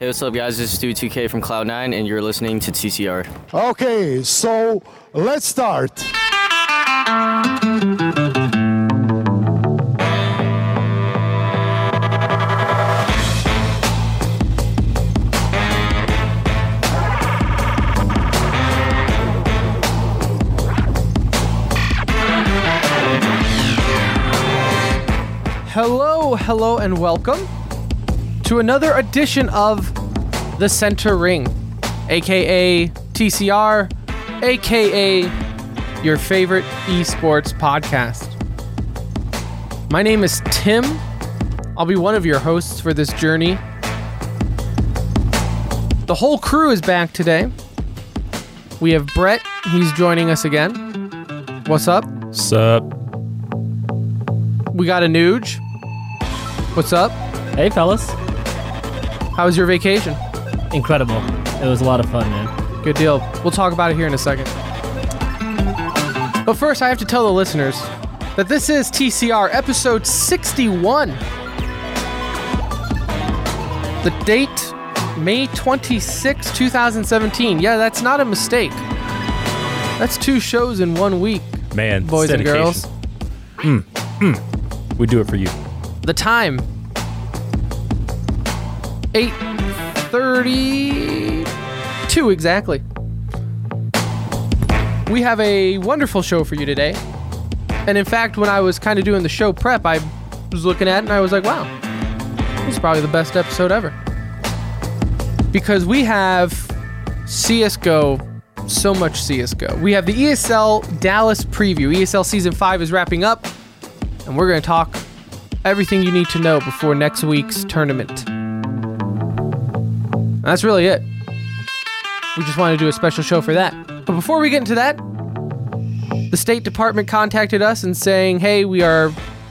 Hey, what's up, guys? This is Stu2K from Cloud9, and you're listening to TCR. Okay, so let's start. Hello, and welcome to another edition of The Center Ring, aka TCR, aka your favorite esports podcast. My name is Tim. I'll be one of your hosts for this journey. The whole crew is back today. We have Brett. He's joining us again. What's up? Sup? We got Anuj. What's up? Hey, fellas. How was your vacation? Incredible. It was a lot of fun, man. Good deal. We'll talk about it here in a second. But first, I have to tell the listeners that this is TCR episode 61. The date, May 26, 2017. Yeah, that's not a mistake. That's 2 shows in 1 week, Man, boys and girls. We do it for you. The time, 8:32 exactly. We have a wonderful show for you today. And in fact, when I was kind of doing the show prep, I was looking at it and I was like, wow, this is probably the best episode ever. Because we have CSGO, so much CSGO. We have the ESL Dallas preview. ESL Season 5 is wrapping up, and we're going to talk everything you need to know before next week's tournament. And that's really it. We just want to do a special show for that. But before we get into that, the State Department contacted us and saying, hey, we are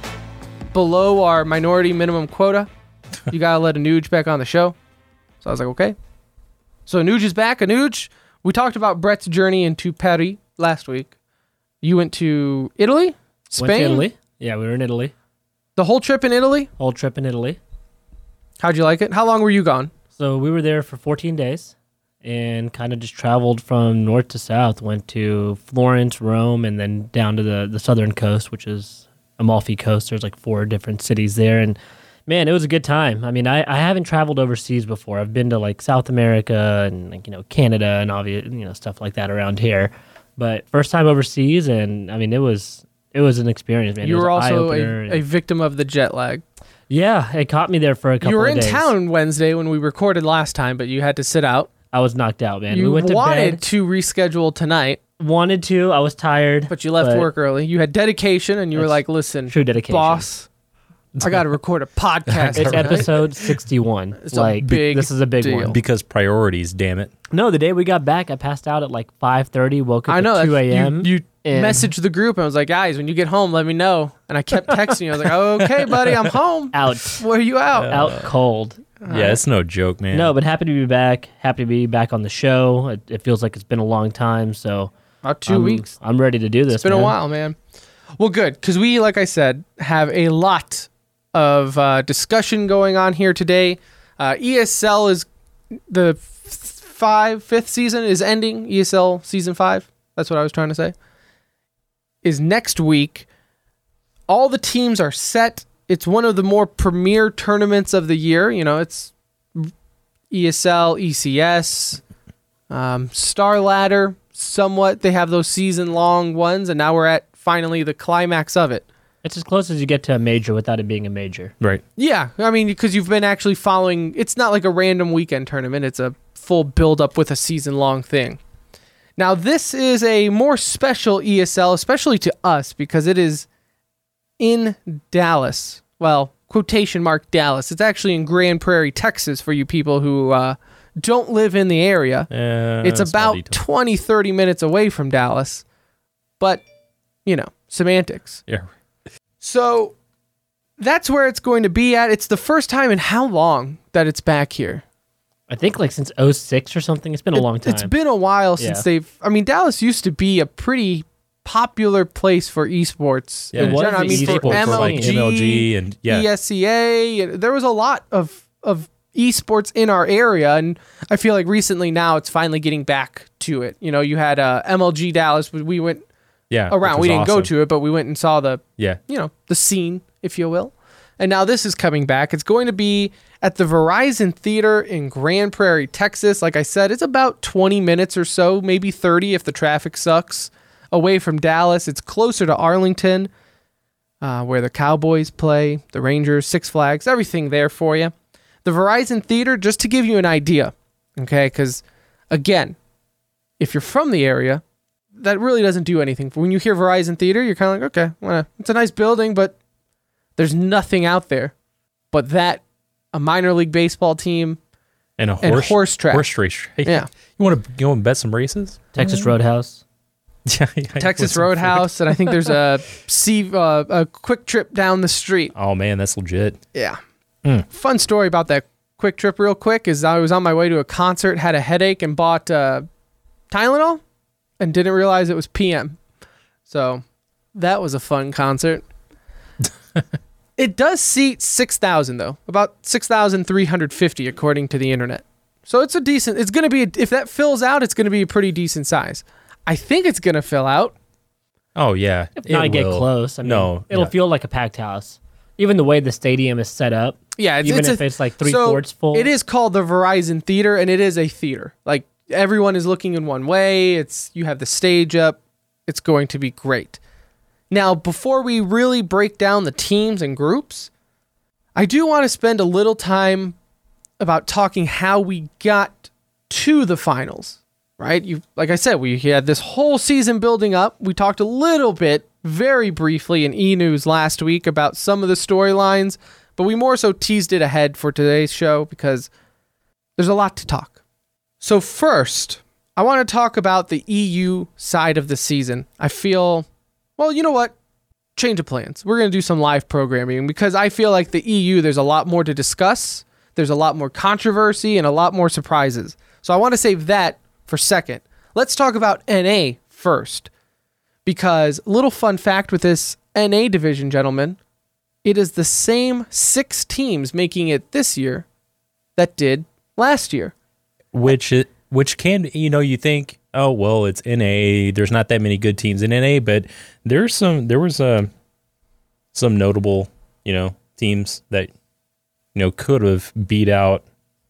below our minority minimum quota. You got to let Anuj back on the show. So I was like, okay. So Anuj is back. Anuj, we talked about Brett's journey into Paris last week. You went to Italy? Spain? Went to Italy. Yeah, we were in Italy. The whole trip in Italy? Whole trip in Italy. How'd you like it? How long were you gone? So we were there for 14 days and kind of just traveled from north to south. Went to Florence, Rome, and then down to the southern coast, which is Amalfi Coast. There's like 4 different cities there. And man, it was a good time. I mean, I haven't traveled overseas before. I've been to like South America and like, Canada and obvious, stuff like that around here. But first time overseas, and I mean, it was an experience, man. You were also a victim of the jet lag. Yeah, it caught me there for a couple of days. You were in town Wednesday when we recorded last time, but you had to sit out. I was knocked out, man. You we went to wanted bed. to reschedule tonight. Wanted to. I was tired. But you left work early. You had dedication, and you were like, listen, true dedication. Boss, I got to record a podcast. It's episode 61. It's this is a big deal. one. Because priorities, damn it. No, the day we got back, I passed out at like 5:30, woke up at 2 a.m. You messaged the group, and I was like, guys, when you get home, let me know. And I kept texting you. I was like, okay, buddy, I'm home. Out. Where are you out? Out cold. Yeah, it's no joke, man. No, but happy to be back. Happy to be back on the show. It feels like it's been a long time, so About 2 weeks. I'm ready to do this. It's been a while, man. Well, good, because we, like I said, have a lot of discussion going on here today. ESL is the fifth season is ending. ESL Season 5. That's what I was trying to say. Is next week. All the teams are set. It's one of the more premier tournaments of the year. It's ESL, ECS, Star Ladder. Somewhat, they have those season-long ones, and now we're at finally the climax of it. It's as close as you get to a major without it being a major. Right. Yeah, I mean, because you've been actually following. It's not like a random weekend tournament. It's a full build-up with a season-long thing. Now, this is a more special ESL, especially to us, because it is in Dallas. Well, quotation mark Dallas. It's actually in Grand Prairie, Texas, for you people who don't live in the area. It's about 20, 30 minutes away from Dallas. But, semantics. Yeah. So that's where it's going to be at. It's the first time in how long that it's back here? I think like since 2006 or something. It's been a long time. It's been a while since Dallas used to be a pretty popular place for esports. Yeah, in general. I mean, for esports MLG, like MLG and ESEA, there was a lot of esports in our area, and I feel like recently now it's finally getting back to it. You had MLG Dallas, but we went around. We didn't go to it, but we went and saw the the scene, if you will. And now this is coming back. It's going to be at the Verizon Theater in Grand Prairie, Texas. Like I said, it's about 20 minutes or so, maybe 30 if the traffic sucks, away from Dallas. It's closer to Arlington, where the Cowboys play, the Rangers, Six Flags, everything there for you. The Verizon Theater, just to give you an idea, okay, because, again, if you're from the area, that really doesn't do anything. When you hear Verizon Theater, you're kind of like, okay, well, it's a nice building, but there's nothing out there. But a minor league baseball team and a horse track. Horse race. Yeah. You want to go and bet some races? Texas Roadhouse. Texas Roadhouse, and I think there's a quick trip down the street. Oh, man, that's legit. Yeah. Fun story about that quick trip real quick is I was on my way to a concert, had a headache, and bought Tylenol and didn't realize it was PM. So that was a fun concert. It does seat 6,000 though, about 6,350 according to the internet. So it's it's going to be, if that fills out, it's going to be a pretty decent size. I think it's going to fill out. Oh yeah. If not get close. I mean, it'll feel like a packed house. Even the way the stadium is set up. Yeah. If it's like three-fourths full. It is called the Verizon Theater, and it is a theater. Like everyone is looking in one way. You have the stage up. It's going to be great. Now, before we really break down the teams and groups, I do want to spend a little time about talking how we got to the finals, right? Like I said, we had this whole season building up. We talked a little bit, very briefly, in E-News last week about some of the storylines, but we more so teased it ahead for today's show because there's a lot to talk. So first, I want to talk about the EU side of the season. I feel... Well, you know what? Change of plans. We're going to do some live programming because I feel like the EU, there's a lot more to discuss. There's a lot more controversy and a lot more surprises. So I want to save that for second. Let's talk about NA first. Because, little fun fact with this NA division, gentlemen, it is the same 6 teams making it this year that did last year. Which can, you think, oh, well, it's NA. There's not that many good teams in NA, but there was some notable, teams that, could have beat out,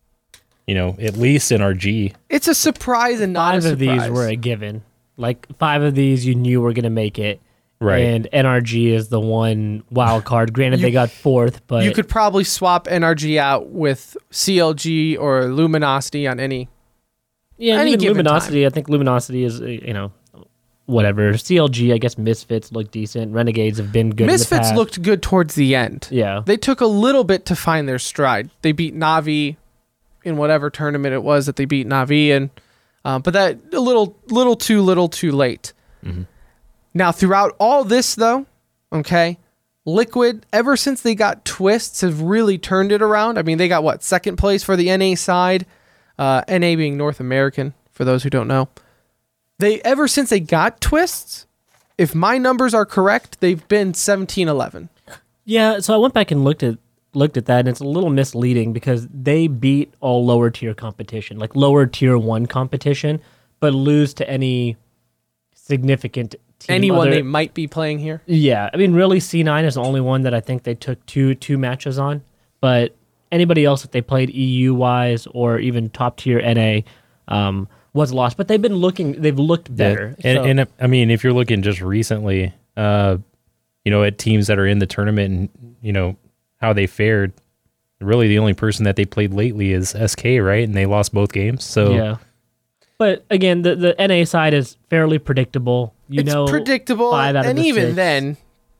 at least NRG. It's a surprise and not 5 a of these were a given. Like 5 of these you knew were going to make it. Right. And NRG is the one wild card. Granted, they got 4th, but... You could probably swap NRG out with CLG or Luminosity on any... Yeah, any even given Luminosity, time. I think Luminosity is, whatever. CLG, I guess Misfits look decent. Renegades have been good Misfits in the past. looked good towards the end. Yeah. They took a little bit to find their stride. They beat Na'Vi in whatever tournament it was that they beat Na'Vi in. But that a little too late. Mm-hmm. Now, throughout all this, though, okay, Liquid, ever since they got Twists, have really turned it around. I mean, they got, second place for the NA side? NA being North American, for those who don't know. Ever since they got Twists, if my numbers are correct, they've been 17-11. Yeah, so I went back and looked at that, and it's a little misleading because they beat all lower tier competition, like lower tier 1 competition, but lose to any significant team. Anyone they might be playing here? Yeah, I mean, really, C9 is the only one that I think they took two matches on, but anybody else that they played EU-wise or even top-tier NA was lost. But they've looked better. Yeah. And I mean, if you're looking just recently, at teams that are in the tournament and, how they fared, really the only person that they played lately is SK, right? And they lost both games. So yeah. But again, the NA side is fairly predictable. It's predictable, 5 out of and the even 6. then,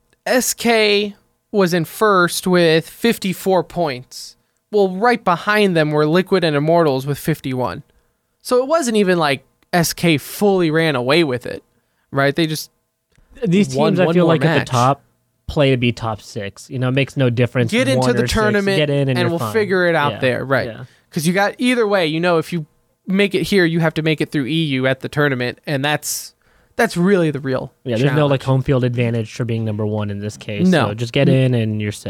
SK was in first with 54 points. Well, right behind them were Liquid and Immortals with 51. So it wasn't even like SK fully ran away with it, right? They just these teams I feel like match. at the top play to be top 6. It makes no difference. Get into 1 the or 6. tournament, Get in and we'll fine. figure it out there, right? Because you got either way. If you make it here, you have to make it through EU at the tournament, and that's really the real. Yeah, there's no challenge. home field advantage for being number 1 in this case. No. So just get in and you're set.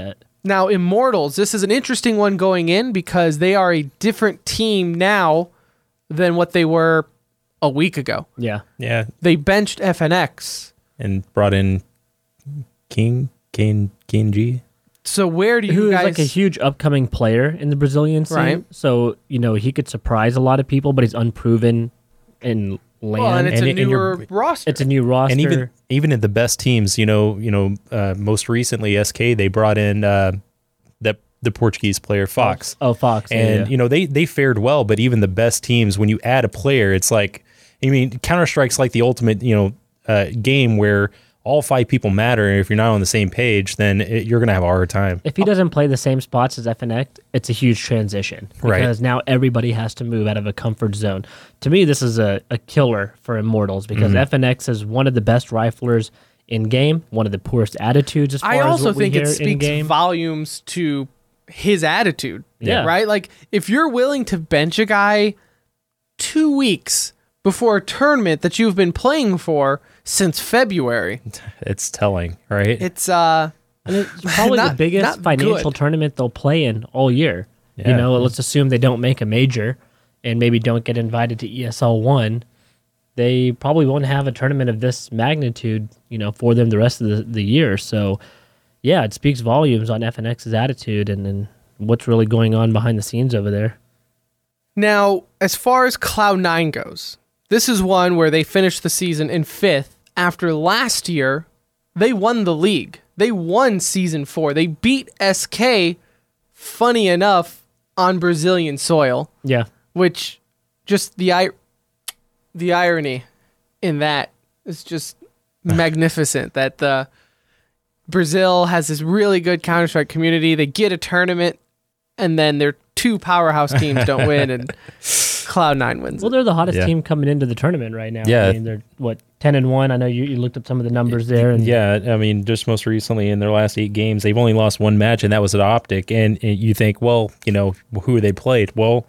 Now, Immortals, this is an interesting one going in because they are a different team now than what they were a week ago. Yeah. Yeah, They benched FNX. and brought in King G. So where do you Who is guys... like a huge upcoming player in the Brazilian scene. Right. So, he could surprise a lot of people, but he's unproven in land. Well, and it's And a and you're- newer roster. It's a new roster. And even at the best teams, most recently SK, they brought in the Portuguese player Fox. Oh, Fox. And they fared well, but even the best teams, when you add a player, it's like, Counter-Strike's like the ultimate game where all 5 people matter, and if you're not on the same page, then you're gonna have a hard time. If he doesn't play the same spots as FNX, it's a huge transition because now everybody has to move out of a comfort zone. To me, this is a killer for Immortals because FNX is one of the best riflers in game, one of the poorest attitudes as far I as also what we think it hear in speaks game. volumes to his attitude. Yeah. Right? Like, if you're willing to bench a guy 2 weeks before a tournament that you've been playing for since February, It's telling, right? it's And it's probably the Not biggest financial good. tournament they'll play in all year. Yeah. Let's assume they don't make a major and maybe don't get invited to ESL 1. They probably won't have a tournament of this magnitude, for them the rest of the year. So, yeah, it speaks volumes on FNX's attitude and what's really going on behind the scenes over there. Now, as far as Cloud9 goes, this is one where they finished the season in 5th after last year they won the league. They won Season 4. They beat SK, funny enough, on Brazilian soil, Yeah. which just the irony in that is just magnificent that Brazil has this really good Counter-Strike community. They get a tournament, and then their 2 powerhouse teams don't win, and Cloud9 wins. Well, they're the hottest Yeah. team coming into the tournament right now. Yeah. They're, 10-1? I know you looked up some of the numbers there. And Yeah, just most recently in their last 8 games, they've only lost 1 match, and that was at Optic. And you think, well, who they played? Well,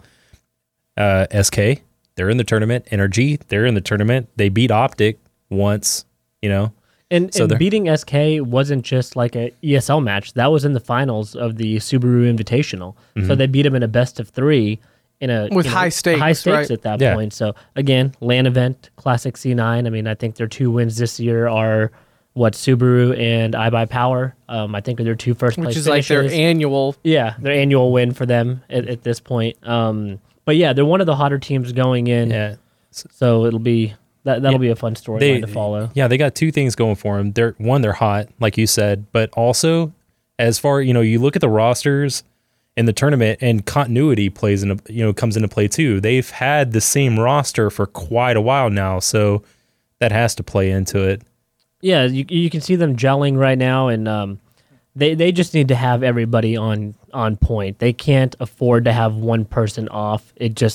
SK, they're in the tournament. NRG, they're in the tournament. They beat Optic once, And, So and they're- beating SK wasn't just like a ESL match. That was in the finals of the Subaru Invitational. So they beat him in a best of 3 in a With high stakes, high stakes right? at that Yeah. point. So again, LAN event, Classic C9. I think their 2 wins this year are Subaru and iBuyPower. I think are their 2 first place which is like their finishes. annual. Yeah, their annual win for them at this point. But yeah, they're one of the hotter teams going in. yeah. So it'll be that'll be a fun storyline to follow. Yeah, they got 2 things going for them. They're hot, like you said, but also as far you look at the rosters in the tournament, and continuity comes into play too. They've had the same roster for quite a while now, so that has to play into it. Yeah, you can see them gelling right now, and they just need to have everybody on point. They can't afford to have one person off.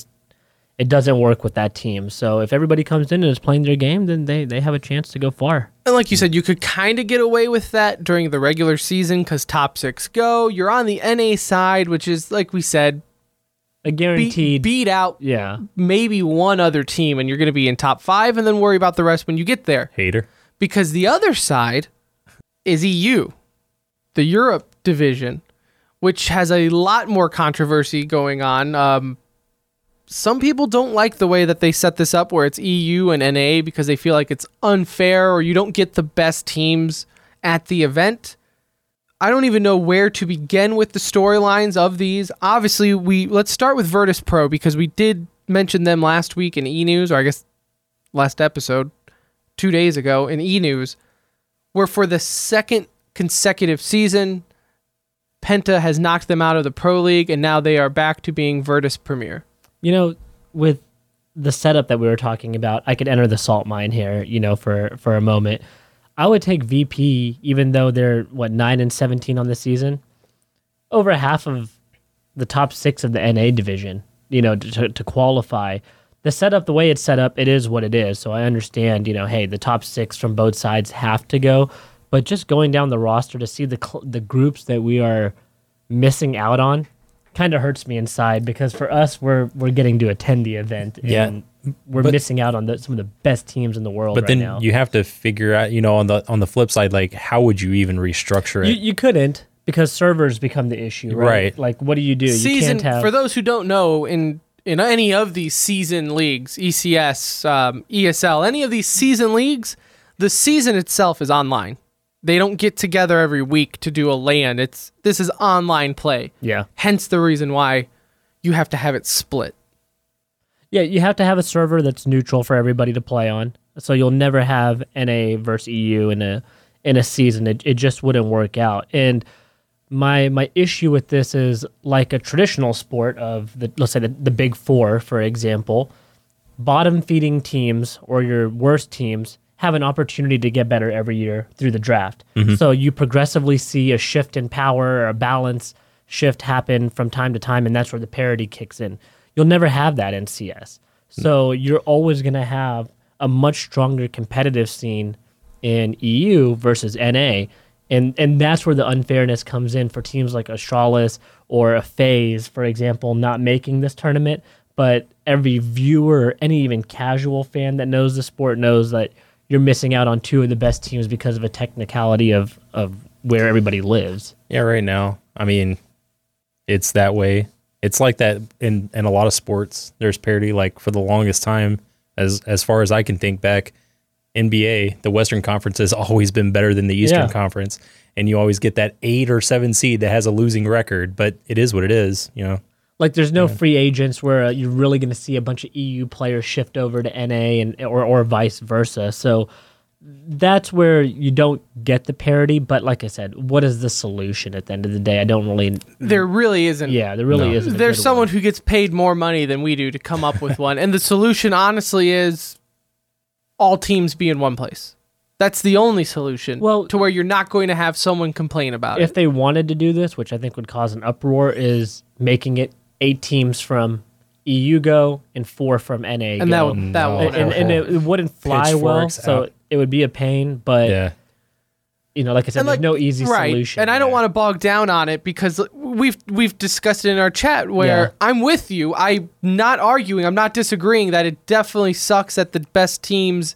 It doesn't work with that team. So if everybody comes in and is playing their game, then they have a chance to go far. And like you said, you could kind of get away with that during the regular season because top 6 go. You're on the NA side, which is, like we said, A guaranteed. beat out Yeah. maybe one other team, and you're going to be in top 5 and then worry about the rest when you get there. Hater. Because the other side is EU, the Europe division, which has a lot more controversy going on. Some people don't like the way that they set this up where it's EU and NA because they feel like it's unfair or you don't get the best teams at the event. I don't even know where to begin with the storylines of these. Obviously, let's start with Virtus Pro because we did mention them last week in E-News, or I guess last episode, 2 days ago in E-News, where for the 2nd consecutive season, Penta has knocked them out of the Pro League, and now they are back to being Virtus Premier. With the setup that we were talking about, I could enter the salt mine here, for a moment. I would take VP, even though they're 9-17 on the season, over half of the top 6 of the NA division, to qualify. The setup, the way it's set up, it is what it is. So I understand, hey, the top 6 from both sides have to go, but just going down the roster to see the groups that we are missing out on kind of hurts me inside because for us, we're getting to attend the event. And we're missing out on some of the best teams in the world But right then now. you have to figure out, on the flip side, like how would you even restructure it? You couldn't because servers become the issue, right? Right. Like, what do? You Season, can't have. for those who don't know, in any of these season leagues, ECS, ESL, any of these season leagues, the season itself is online. They don't get together every week to do a LAN. This is online play. Yeah. Hence the reason why you have to have it split. Yeah, you have to have a server that's neutral for everybody to play on. So you'll never have NA versus EU in a season. It just wouldn't work out. And my issue with this is, like a traditional sport of let's say the big four, for example, bottom feeding teams or your worst teams have an opportunity to get better every year through the draft. So you progressively see a shift in power or a balance shift happen from time to time, and that's where the parity kicks in. You'll never have that in CS. So you're always going to have a much stronger competitive scene in EU versus NA. And that's where the unfairness comes in for teams like Astralis or a FaZe, for example, not making this tournament. But every viewer or any even casual fan that knows the sport knows that you're missing out on two of the best teams because of a technicality of where everybody lives. Yeah, right now, I mean, it's that way. It's like that in a lot of sports. There's parity. Like for the longest time, as far as I can think back, NBA, the Western Conference has always been better than the Eastern Conference, and you always get that 8 or 7 seed that has a losing record. But it is what it is, you know. Like there's no free agents where you're really going to see a bunch of EU players shift over to NA or vice versa. So that's where you don't get the parity. But like I said, what is the solution at the end of the day? I don't really. There really isn't. Yeah, there really isn't. There's someone who gets paid more money than we do to come up with one. And the solution, honestly, is all teams be in one place. That's the only solution. Well, to where you're not going to have someone complain about If it. they wanted to do this, which I think would cause an uproar, is making it 8 teams from EU go and 4 from NA And go. that won't and happen. it wouldn't fly well, Pitchforks so out. it would be a pain. But Yeah. you know, like I said, And there's no easy right. solution. And I don't there. want to bog down on it because we've discussed it in our chat where Yeah. I'm with you. I'm not arguing. I'm not disagreeing that it definitely sucks that the best teams,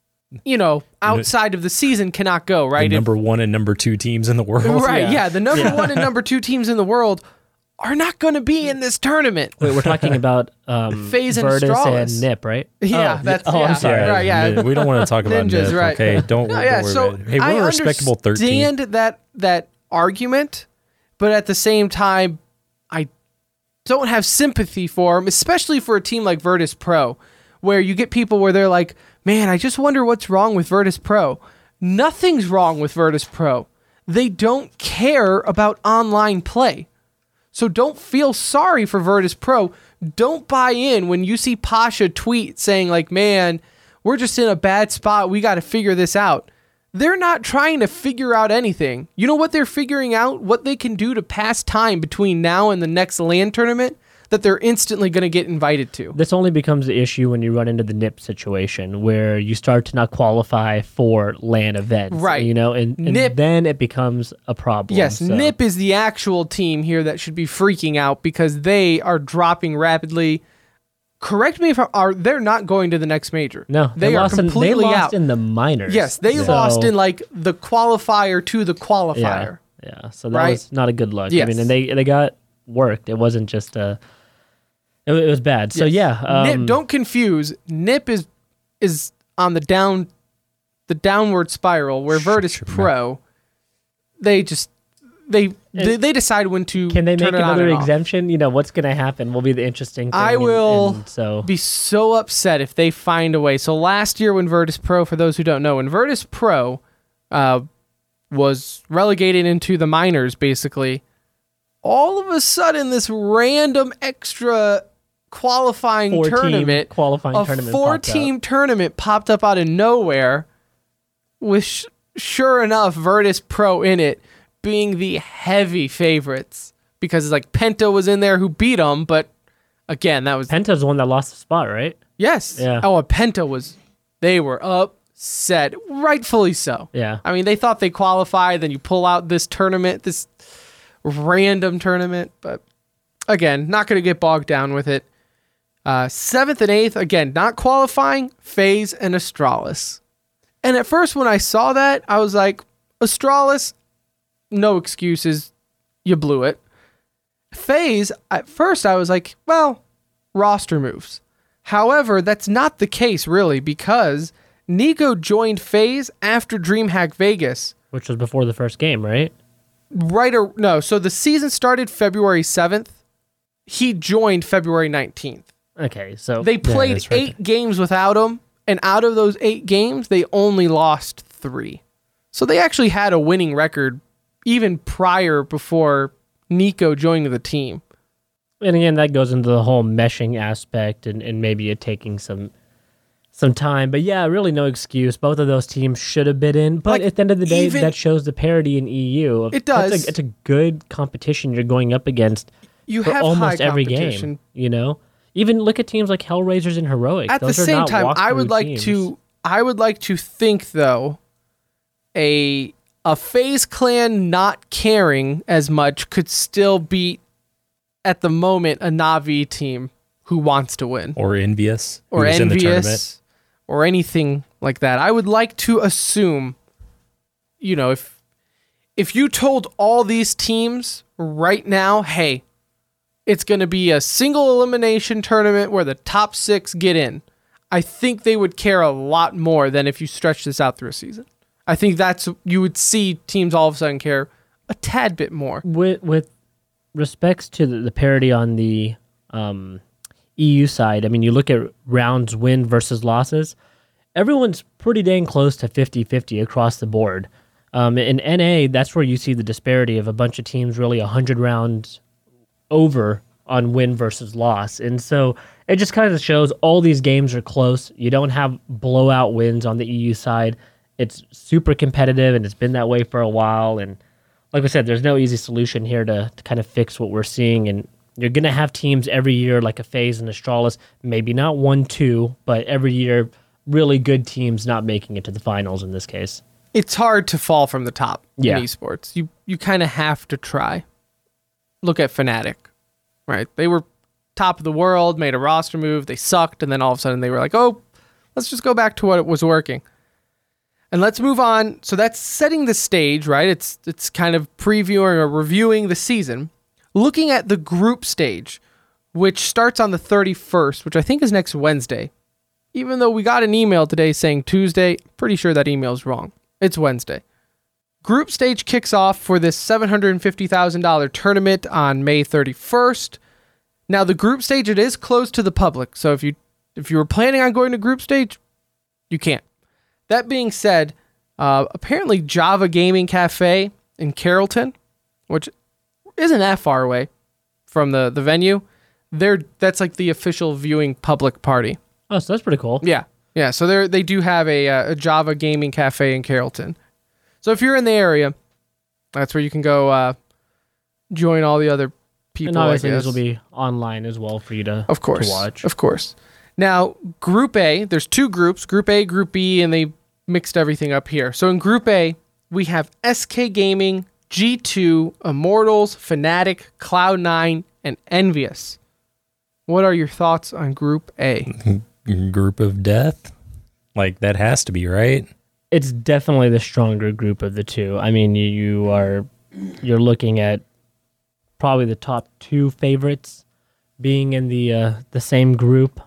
outside of the season cannot go, The right? number 1 and number 2 teams in the world. Right, yeah. The number 1 and number 2 teams in the world are not going to be in this tournament. Wait, we're talking about FaZe and Virtus Astralis. and Nip, right? Yeah, that's I'm sorry. Right, yeah. We don't want to talk about Ninjas, Nip, right. okay? Don't worry So about it. Hey, I we're a respectable 13. understand that argument, but at the same time, I don't have sympathy for them, especially for a team like Virtus Pro, where you get people where they're like, man, I just wonder what's wrong with Virtus Pro. Nothing's wrong with Virtus Pro. They don't care about online play. So don't feel sorry for Virtus Pro. Don't buy in when you see Pasha tweet saying like, man, we're just in a bad spot. We got to figure this out. They're not trying to figure out anything. You know what they're figuring out? What they can do to pass time between now and the next LAN tournament that they're instantly going to get invited to. This only becomes the issue when you run into the NIP situation where you start to not qualify for LAN events. Right. You know, and NIP then it becomes a problem. Yes, so. NIP is the actual team here that should be freaking out because they are dropping rapidly. Correct me if they're not going to the next major. No, they are lost completely they lost out. in the minors. Yes, they So- lost in like the qualifier to the qualifier. Yeah, so that Right? was not a good look. Yes. I mean, and they got worked. It wasn't just it was bad. So Yes. yeah, NIP, don't confuse. NIP is on the downward spiral where Virtus your Pro, they decide when to can they turn make it on another and off. exemption? You know, what's going to happen will be the interesting thing. I will and so be so upset if they find a way. So last year when Virtus Pro, for those who don't know, when Virtus Pro was relegated into the minors, basically, all of a sudden this random extra qualifying tournament, qualifying a tournament 4-team tournament popped up out of nowhere with, sure enough, Virtus Pro in it being the heavy favorites because it's like Penta was in there who beat them, but again, that was... Penta's the one that lost the spot, right? Yes. Yeah. Oh, Penta was... They were upset, rightfully so. Yeah. I mean, they thought they qualified, then you pull out this tournament, this random tournament, but again, not going to get bogged down with it. 7th and 8th, again, not qualifying, FaZe and Astralis. And at first when I saw that, I was like, Astralis, no excuses. you blew it. FaZe, at first I was like, well, roster moves. However, that's not the case really, because Nico joined FaZe after DreamHack Vegas. Which was before the first game, right? So the season started February 7th. He joined February 19th. Okay, so They played that's right 8 games without him, and out of those 8 games, they only lost 3. So they actually had a winning record even before Nico joining the team. And again, that goes into the whole meshing aspect and maybe it taking some time. But yeah, really no excuse. Both of those teams should have been in. But Like, at the end of the day, even- that shows the parity in EU. It does. It's a good competition you're going up against You for have almost high every competition. game. You know? Even look at teams like Hellraisers and Heroic. At Those the are same not time, I would walkthrough like teams. to think though, a FaZe clan not caring as much could still beat at the moment a Na'Vi team who wants to win Or Envious. or who's in the tournament. envious or anything like that. I would like to assume, if you told all these teams right now, hey, it's going to be a single elimination tournament where the top 6 get in, I think they would care a lot more than if you stretch this out through a season. I think you would see teams all of a sudden care a tad bit more. With respects to the parity on the EU side, I mean, you look at rounds win versus losses, everyone's pretty dang close to 50-50 across the board. In NA, that's where you see the disparity of a bunch of teams really 100 rounds over on win versus loss. And so it just kind of shows all these games are close. You don't have blowout wins on the EU side. It's super competitive, and it's been that way for a while. And like I said, there's no easy solution here to kind of fix what we're seeing. And you're going to have teams every year like a FaZe and Astralis, maybe not 1-2, but every year really good teams not making it to the finals in this case. It's hard to fall from the top Yeah. in esports. You kind of have to try. Look at Fnatic, right? They were top of the world, made a roster move, they sucked, and then all of a sudden they were like, oh, let's just go back to what was working. And let's move on. So that's setting the stage, right? It's kind of previewing or reviewing the season. Looking at the group stage, which starts on the 31st, which I think is next Wednesday. Even though we got an email today saying Tuesday, pretty sure that email's wrong. It's Wednesday. Group stage kicks off for this $750,000 tournament on May 31st. Now, the group stage, it is closed to the public. So if you were planning on going to group stage, you can't. That being said, apparently Java Gaming Cafe in Carrollton, which isn't that far away from the venue, that's like the official viewing public party. Oh, so that's pretty cool. Yeah. So they do have a Java Gaming Cafe in Carrollton. So if you're in the area, that's where you can go join all the other people. And obviously I this guess. will be online as well for you to watch. Of course. Now, Group A, there's 2 groups, Group A, Group B, and they mixed everything up here. So in Group A, we have SK Gaming, G2, Immortals, Fnatic, Cloud9, and Envious. What are your thoughts on Group A? Group of death? Like, that has to be, right? It's definitely the stronger group of the two. I mean, you're looking at probably the top 2 favorites being in the same group.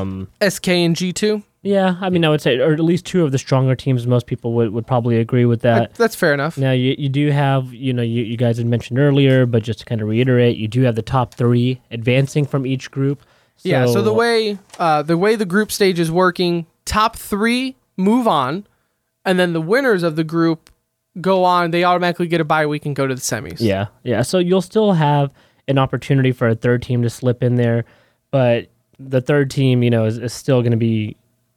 SK and G2? Yeah, I mean, I would say, or at least 2 of the stronger teams. Most people would probably agree with that. That's fair enough. Now, you do have, you guys had mentioned earlier, but just to kind of reiterate, you do have the top 3 advancing from each group. So the way the group stage is working, top 3 move on, and then the winners of the group go on. They automatically get a bye week and go to the semis. Yeah. So you'll still have an opportunity for a third team to slip in there, but the third team, is still going to be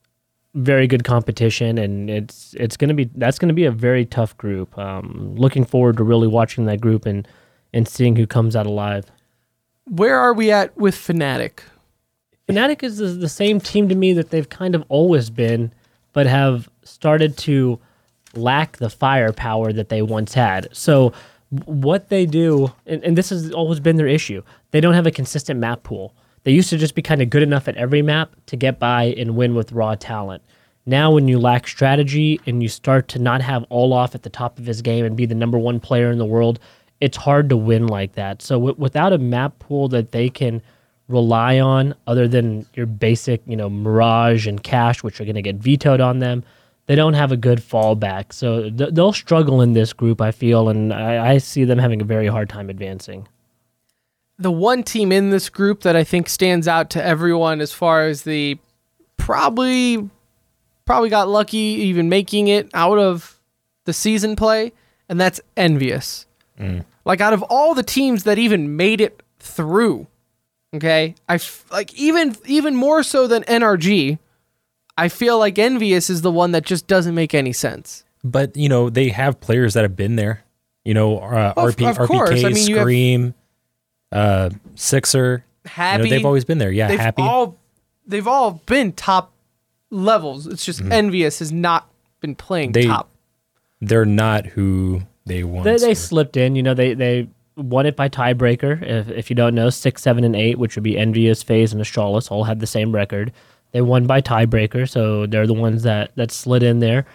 very good competition, and that's going to be a very tough group. Looking forward to really watching that group and seeing who comes out alive. Where are we at with Fnatic? Fnatic is the same team to me that they've kind of always been, but have started to lack the firepower that they once had. So what they do, and this has always been their issue, they don't have a consistent map pool. They used to just be kind of good enough at every map to get by and win with raw talent. Now when you lack strategy and you start to not have Olaf at the top of his game and be the number 1 player in the world, it's hard to win like that. So without a map pool that they can rely on other than your basic, Mirage and Cache, which are going to get vetoed on them, they don't have a good fallback. So they'll struggle in this group, I feel, and I see them having a very hard time advancing. The one team in this group that I think stands out to everyone as far as the probably got lucky even making it out of the season play, and that's Envious. Like, out of all the teams that even made it through, okay, even more so than NRG, I feel like Envious is the one that just doesn't make any sense. But, they have players that have been there. RPK, course. I mean, Scream, Sixer. Happy. They've always been there. Yeah, Happy. They've all been top levels. It's just Envious has not been playing top. They're not who they once They were. slipped in. They won it by tiebreaker. If you don't know, 6, 7, and 8, which would be Envious, FaZe, and Astralis, all had the same record. They won by tiebreaker, so they're the ones that slid in there.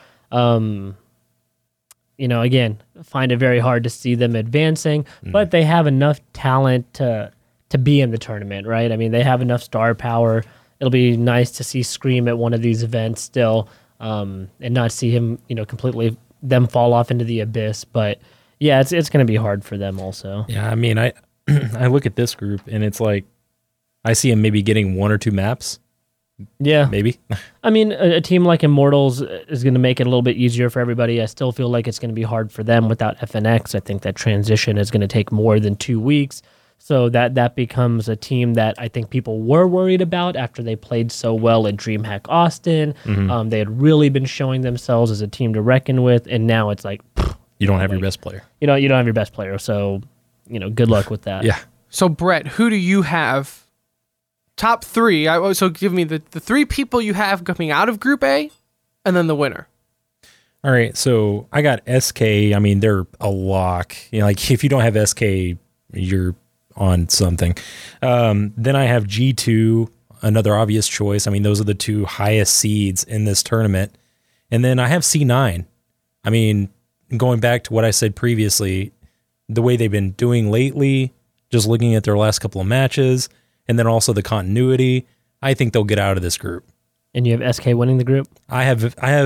Again, find it very hard to see them advancing, but they have enough talent to be in the tournament, right? I mean, they have enough star power. It'll be nice to see Scream at one of these events still, and not see him, completely them fall off into the abyss. But yeah, it's going to be hard for them also. Yeah, I mean, I I look at this group and it's like I see him maybe getting 1 or 2 maps. Yeah, Maybe. I mean, a team like Immortals is going to make it a little bit easier for everybody. I still feel like it's going to be hard for them without FNX. I think that transition is going to take more than 2 weeks. So that becomes a team that I think people were worried about after they played so well at DreamHack Austin. They had really been showing themselves as a team to reckon with, and now it's like, You don't have your best player. you don't have your best player. So, good luck with that. Yeah. So, Brett, who do you have? Top 3. So give me the 3 people you have coming out of Group A, and then the winner. All right. So I got SK. I mean, they're a lock. Like if you don't have SK, you're on something. Then I have G2, another obvious choice. I mean, those are the 2 highest seeds in this tournament. And then I have C9. I mean, going back to what I said previously, the way they've been doing lately, just looking at their last couple of matches, and then also the continuity, I think they'll get out of this group. And you have SK winning the group? I have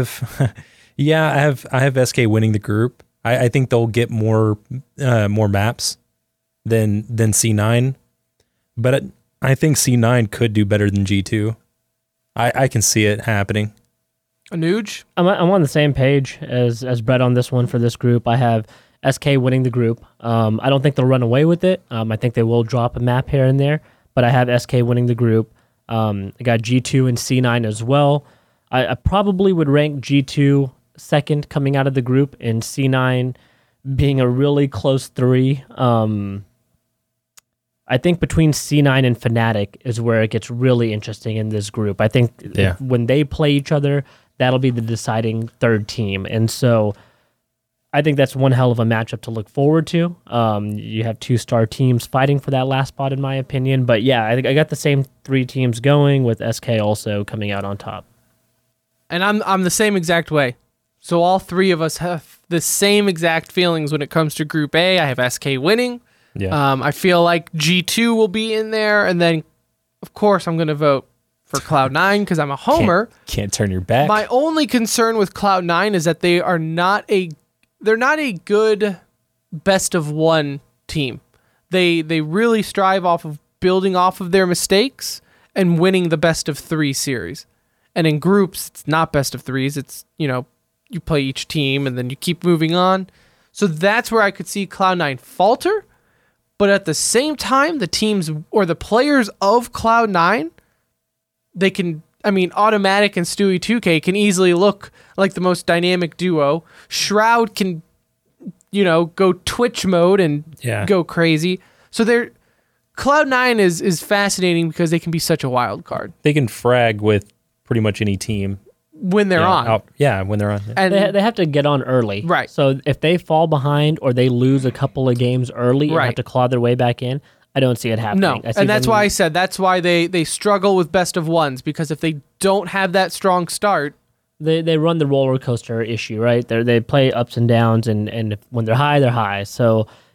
SK winning the group. I think they'll get more maps than C9, but I think C9 could do better than G2. I can see it happening. Anuj? I'm on the same page as Brett on this one for this group. I have SK winning the group. I don't think they'll run away with it. I think they will drop a map here and there, but I have SK winning the group. I got G2 and C9 as well. I probably would rank G2 second coming out of the group, and C9 being a really close 3. I think between C9 and Fnatic is where it gets really interesting in this group. I think when they play each other, that'll be the deciding third team. And so I think that's one hell of a matchup to look forward to. You have 2 star teams fighting for that last spot, in my opinion. But yeah, I think I got the same 3 teams going, with SK also coming out on top. And I'm the same exact way. So all 3 of us have the same exact feelings when it comes to Group A. I have SK winning. Yeah. I feel like G2 will be in there, and then, of course, I'm going to vote for Cloud9 because I'm a homer. Can't turn your back. My only concern with Cloud9 is that they're not a good best of 1 team. They really strive off of building off of their mistakes and winning the best of 3 series. And in groups, it's not best of 3s. It's, you play each team and then you keep moving on. So that's where I could see Cloud9 falter. But at the same time, the teams or the players of Cloud9, they can, Automatic and Stewie 2K can easily look like the most dynamic duo. Shroud can, go Twitch mode and go crazy. So Cloud9 is fascinating because they can be such a wild card. They can frag with pretty much any team. When they're on. When they're on. Yeah. And They have to get on early. Right. So if they fall behind or they lose a couple of games early and have to claw their way back in, I don't see it happening. No, and that's why I said that's why they struggle with best of 1s, because if they don't have that strong start, they run the roller coaster issue, right? They play ups and downs, and when they're high, they're high. So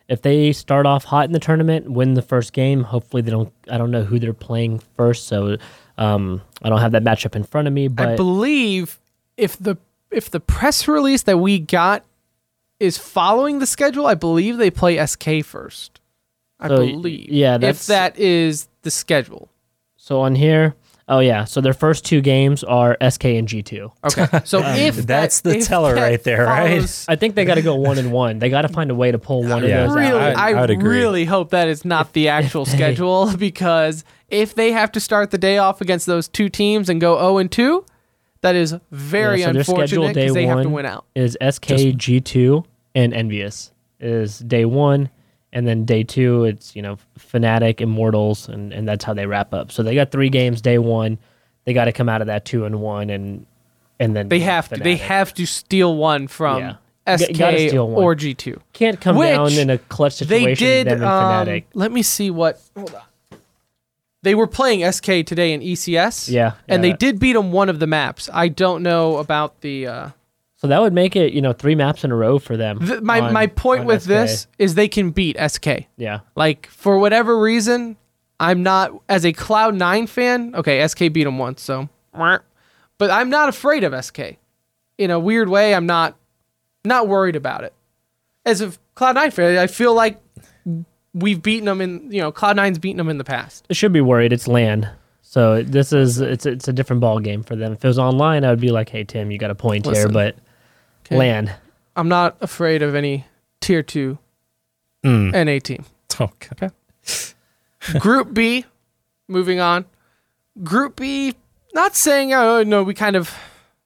if they start off hot in the tournament, win the first game, hopefully they don't. I don't know who they're playing first, so I don't have that matchup in front of me. But I believe if the press release that we got is following the schedule, I believe they play SK first. I believe. Yeah, if that is the schedule. So on here, oh yeah, so their first 2 games are SK and G2. Okay, so if That's the teller right there, right? I think they got to go 1-1. They got to find a way to pull one of Yeah. those Really, out. I would agree. really hope that is not the actual schedule, because if they have to start the day off against those 2 teams and go 0-2, that is very so their schedule unfortunate day because they have to 1 win out. is SK, G2, and Envious is day 1. And then day 2, it's, Fnatic, Immortals, and that's how they wrap up. So they got 3 games day 1. They got to come out of that 2-1, and then They have to. They Fnatic. have to steal one from Yeah. SK Gotta steal one. or G2. Can't come Which down in a clutch situation. They did. Them and Fnatic. Let me see what. Hold on. They were playing SK today in ECS. Yeah, and yeah. they did beat them one of the maps. I don't know about the. So that would make it, 3 maps in a row for them. My point on with SK. this is they can beat SK. Yeah. Like, for whatever reason, I'm not, as a Cloud9 fan, okay, SK beat them once, so. But I'm not afraid of SK. In a weird way, I'm not worried about it. As a Cloud9 fan, I feel like we've beaten them Cloud9's beaten them in the past. It should be worried. It's land. So it's a different ball game for them. If it was online, I would be like, hey, Tim, you got a point here, Listen. but Okay. land. I'm not afraid of any tier 2 NA team. Okay. Group B, moving on. Group B, not saying, oh, no, we kind of,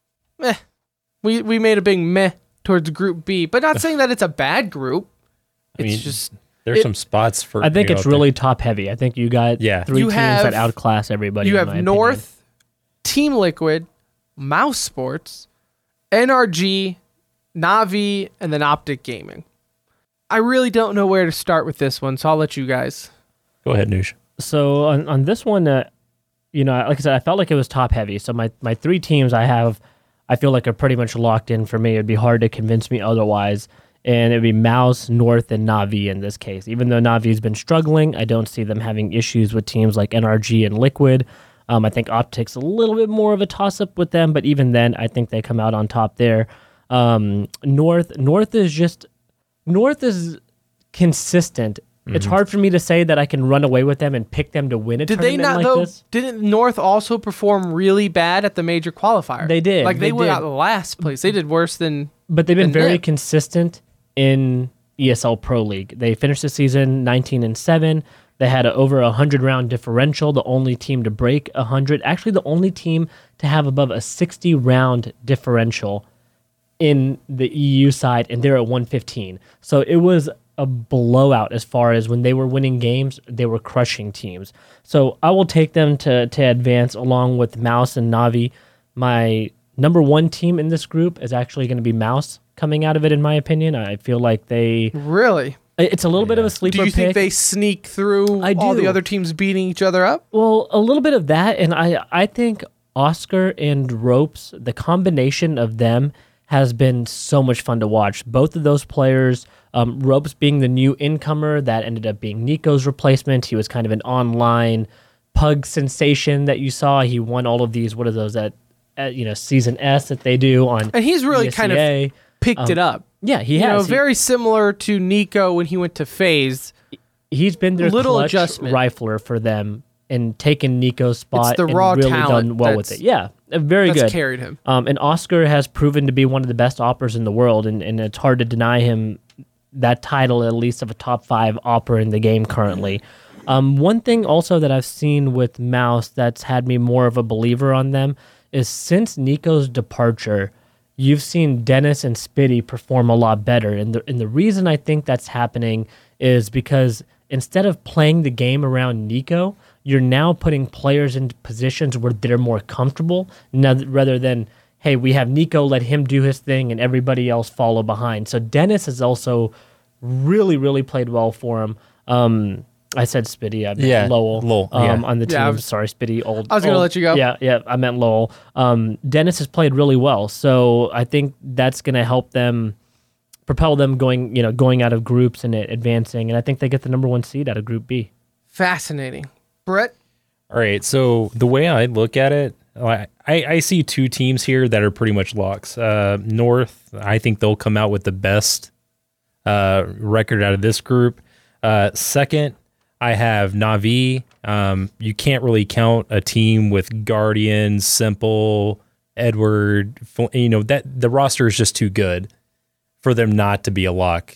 we made a big meh towards Group B, but not saying that it's a bad group. I mean, Just, there's some spots for. I think it's really top heavy. I think you got 3 You teams have- that outclass everybody. you in have my North, Team Liquid, Mouse Sports, NRG, Navi, and then Optic Gaming. I really don't know where to start with this one, so I'll let you guys. Go ahead, Noosh. So on this one, like I said, I felt like it was top heavy. So my 3 teams I feel like are pretty much locked in for me. It'd be hard to convince me otherwise. And it'd be Mouse, North, and Navi in this case. Even though Navi's been struggling, I don't see them having issues with teams like NRG and Liquid. I think Optic's a little bit more of a toss-up with them, but even then, I think they come out on top there. North is consistent. It's hard for me to say that I can run away with them and pick them to win a Did they tournament not, like though? this. Didn't North also perform really bad at the major qualifier? They did. Like, they went did. out last place. They did worse than. But they've been And very then- consistent in ESL Pro League. They finished the season 19-7. They had over 100-round differential, the only team to break 100. Actually, the only team to have above a 60-round differential in the EU side, and they're at 115. So it was a blowout as far as when they were winning games, they were crushing teams. So I will take them to advance along with Mouse and Navi. My number 1 team in this group is actually going to be Mouse coming out of it, in my opinion. I feel like Really? it's a little bit of a sleeper Do you think pick. they sneak through I all the do. other teams beating each other up? Well, a little bit of that, and I think Oscar and Ropes, the combination of them has been so much fun to watch. Both of those players, Ropes being the new incomer that ended up being Nico's replacement. He was kind of an online pug sensation that you saw. He won all of these, what are those, at Season S that they do on And he's really kind of ESEA. picked it up. Yeah, he You know, has. very similar to Nico when he went to FaZe. He's been their little clutch adjustment. rifler for them and taken Nico's spot the and raw really talent done well with that's- it. Yeah, very That's good. carried him. And Oscar has proven to be one of the best oppers in the world, and it's hard to deny him that title, at least of a top 5 opper in the game currently. One thing also that I've seen with Mouse that's had me more of a believer on them is since Nico's departure, you've seen Dennis and Spitty perform a lot better. And the reason I think that's happening is because instead of playing the game around Nico, you're now putting players in positions where they're more comfortable rather than, hey, we have Nico, let him do his thing and everybody else follow behind. So Dennis has also really, really played well for him. I said Spitty. I meant Lowell. On the team. Yeah, Sorry, Spitty. I was going to let you go. Yeah, I meant Lowell. Dennis has played really well, so I think that's going to help them propel them going out of groups and advancing. And I think they get the number 1 seed out of Group B. Fascinating. Brett? All right, so the way I look at it, I see 2 teams here that are pretty much locks. North, I think they'll come out with the best record out of this group. Second, I have Na'Vi. You can't really count a team with Guardian, Simple, Edward. That the roster is just too good for them not to be a lock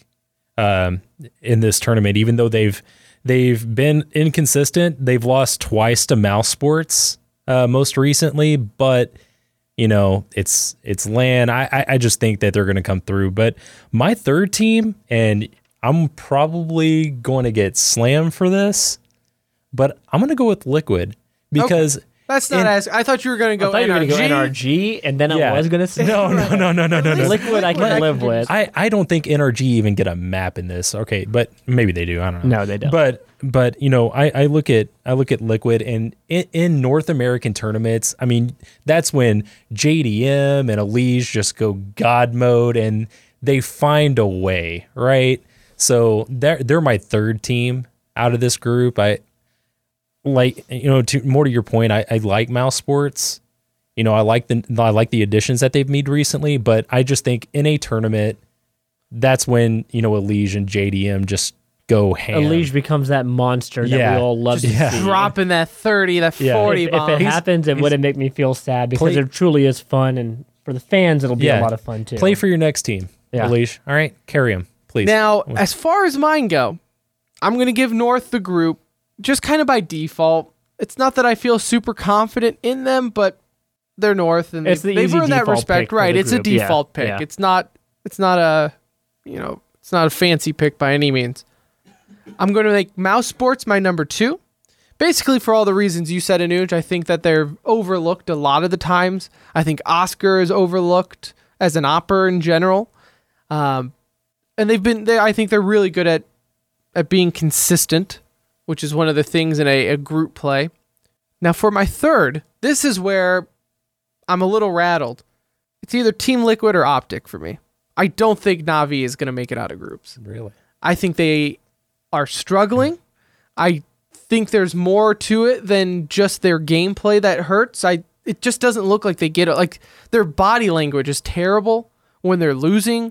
in this tournament. Even though they've been inconsistent, they've lost twice to Mouse Sports most recently, but it's LAN. I just think that they're going to come through. But my third team, and I'm probably going to get slammed for this, but I'm going to go with Liquid because that's not as. I thought you were going to go I thought you were NRG. going to go NRG, and then I was going to say no. Liquid. I can live with. I don't think NRG even get a map in this. Okay, but maybe they do. I don't know. No, they don't. But I look at Liquid, and in North American tournaments, I mean, that's when JDM and Elige just go God mode, and they find a way, right? So they're my third team out of this group. I like, more to your point, I like Mouse Sports. I like the additions that they've made recently, but I just think in a tournament, that's when, Elige and JDM just go ham. Elige becomes that monster that we all love to see. Dropping that 30, that 40 If bomb. it happens, it wouldn't make me feel sad because it truly is fun, and for the fans, it'll be a lot of fun too. Play for your next team, Elige. All right, carry him, please. Now, as far as mine go, I'm going to give North the group just kind of by default. It's not that I feel super confident in them, but they're North, and they've earned that respect, right? It's a default pick. Yeah. It's not a, it's not a fancy pick by any means. I'm going to make Mouse Sports my number 2. Basically, for all the reasons you said, Anuj, I think that they're overlooked a lot of the times. I think Oscar is overlooked as an opper in general. And I think they're really good at being consistent, which is one of the things in a group play. Now, for my third, this is where I'm a little rattled. It's either Team Liquid or Optic for me. I don't think Na'Vi is going to make it out of groups. Really? I think they are struggling. I think there's more to it than just their gameplay that hurts. It just doesn't look like they get it. Like, their body language is terrible when they're losing.